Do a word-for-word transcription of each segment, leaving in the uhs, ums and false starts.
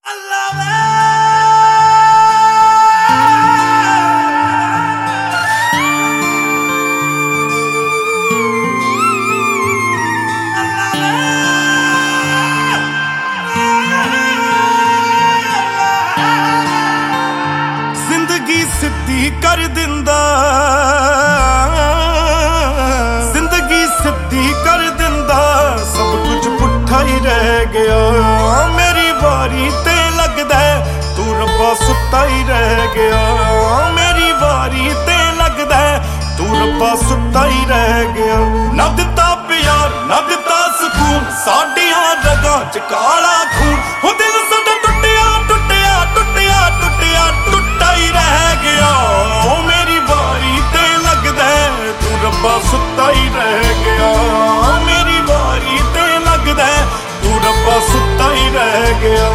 जिंदगी सिद्धी कर दिंदा, जिंदगी सिद्धी कर दिंदा, सब कुछ पुट्ठा ही रह गया। मेरी वारी ते लगदा तू रब्बा सुत्ता ही रह गया। मेरी वारी ते लगदा तू रब्बा सुत्ता ही रह गया। ना दिता प्यार ना दिता सुकून, साडियां रगां च काला खून। हो दिल साडा टुटिया टुटिया टुटिया टुटिया टुटा ही रह गया। ओ मेरी वारी ते लगदा तू रब्बा सुत्ता ही रह गया। मेरी वारी ते लगदा तू रब्बा सुत्ता ही रह गया।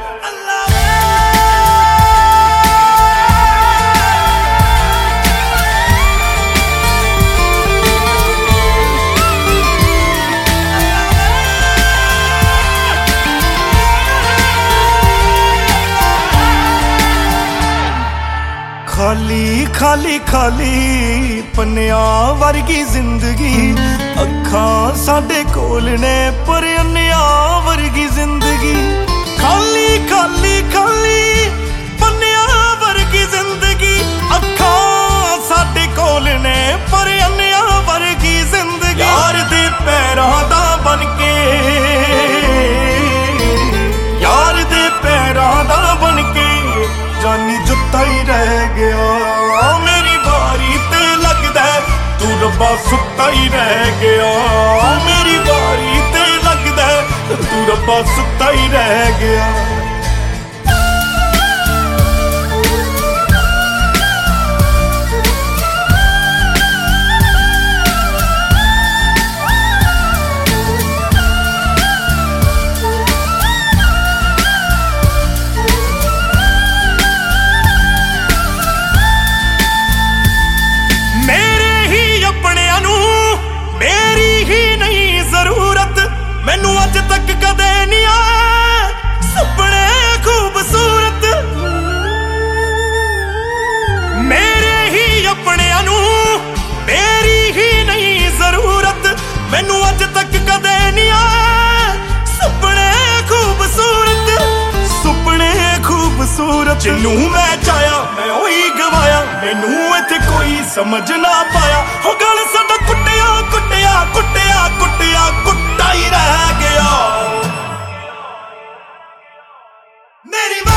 खाली खाली खाली पन्निया वर्गी जिंदगी, अखां साडे कोल ने पर अन्निया वर्गी जिंदगी। खाली खाली खाली पन्निया वर्गी जिंदगी, अखां साडे कोल ने पर अन्निया वर्गी जिंदगी। यार दे पैरां दा बन के, यार दे पैरां दा बन के जानी जुत्ता ही रह गया। मेरी बारी ते लगदा तू रब्बा सुत्ता ही रह गया। मेरी बारी ते लगदा तू रब्बा सुत्ता ही रह गया। मैनू अज तक कदे नहीं आए सुपने खूबसूरत, मेरे ही अपने नू मेरी ही नहीं जरूरत। मैनू अज तक कदे नहीं आए सुपने खूबसूरत, सुपने खूबसूरत। जिन्नू मैं चाया मैं उही गवाया, मैनू इत्थे कोई समझ ना पाया। हो गल साडा कुटिया कुटिया कुटिया कुटिया कुट्टा ही रह गया। मेरी